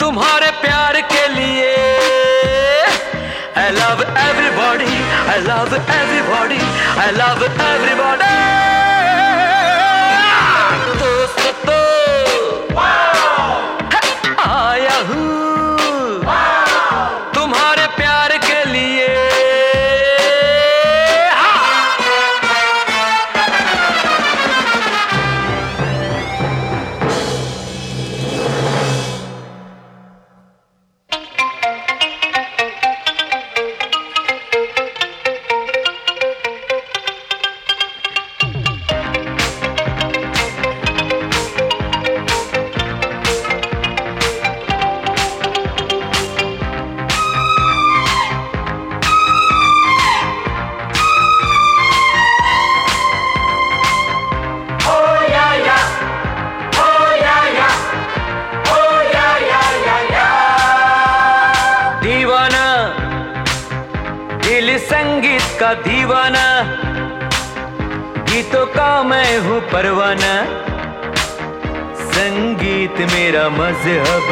तुम्हारे प्यार के लिए I love everybody, I love everybody, I love everybody. दोस्त तो आया हूँ तुम्हारे प्यार के लिए। दिल संगीत का दीवाना, गीतों का मैं हूँ परवाना। संगीत मेरा मजहब,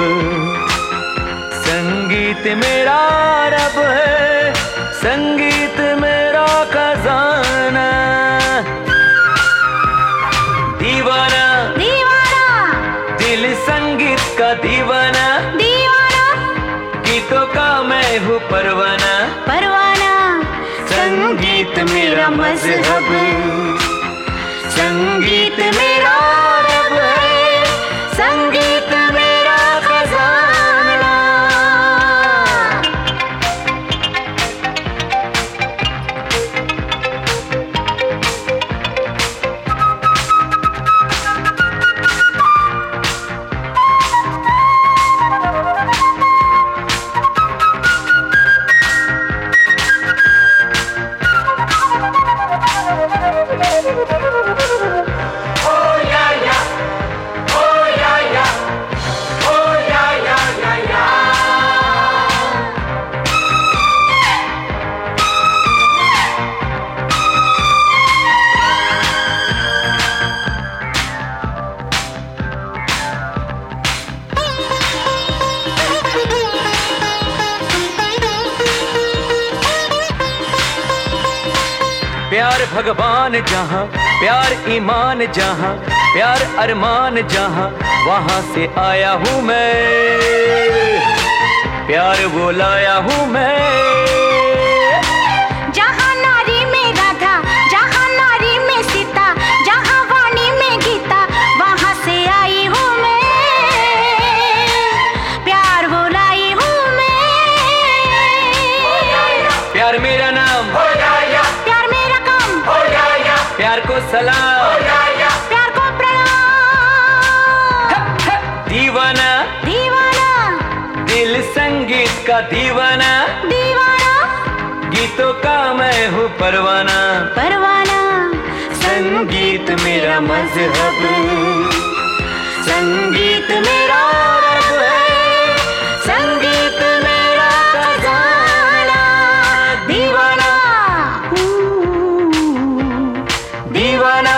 संगीत मेरा रब है, संगीत मेरा खजाना। दीवाना दीवाना, दिल संगीत का दीवाना, दीवाना, गीतों का मैं हूँ परवाना। परवाना, संगीत मेरा मजहब, संगीत मेरा रब है, संगीत मेरा खजाना। प्यार भगवान जहाँ, प्यार ईमान जहाँ, प्यार अरमान जहाँ, वहाँ से आया हूँ मैं, प्यार वो लाया हूँ मैं। जहाँ नारी में राधा, जहाँ नारी में सीता, जहाँ वाणी में गीता, वहाँ से आई हूँ मैं, प्यार वो लाई हूँ मैं। प्यार मेरा नाम, प्यार मेरा काम, प्यार को सलाम, प्यार को प्रणाम। दीवाना दीवाना, दिल संगीत का दीवाना, दीवाना, गीतों का मैं हूँ परवाना। परवाना, संगीत मेरा मजहब, संगीत मेरा रब है, संगीत मेरा खजाना। दीवाना दीवाना,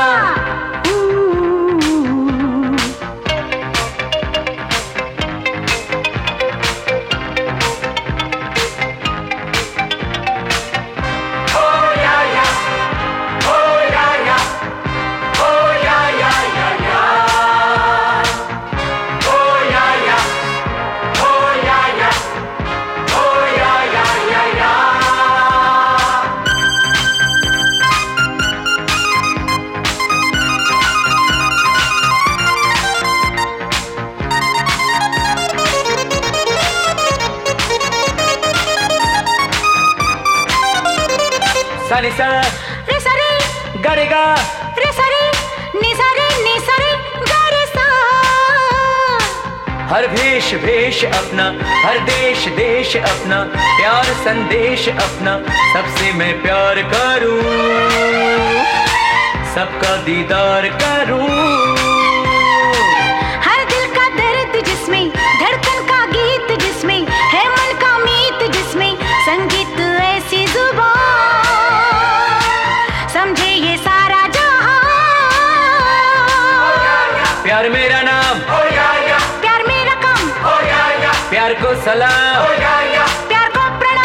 सा नि सा रे सा रे, गा रे गा, रे सा रे, नि सा रे, नि सा रे, गा रे सा। हर भेष भेष अपना, हर देश देश अपना, प्यार संदेश अपना, सबसे मैं प्यार करूं, सबका दीदार करूं। हर दिल का दर्द जिसमें, धड़कन का गीत जिसमें, है मन का मीत जिसमें, संगीत ऐसी जुबान, समझे ये सारा जहां। प्यार मेरा नाम, प्यार मेरा काम, प्यार को सलाम, प्यार को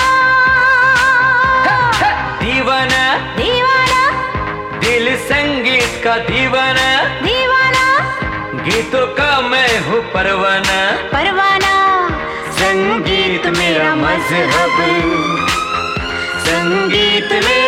प्रणाम। दीवाना दीवाना, दिल संगीत का दीवाना, दीवाना गीतों का मैं हूँ परवाना। परवाना, संगीत मेरा मजहब, संगीत मेरा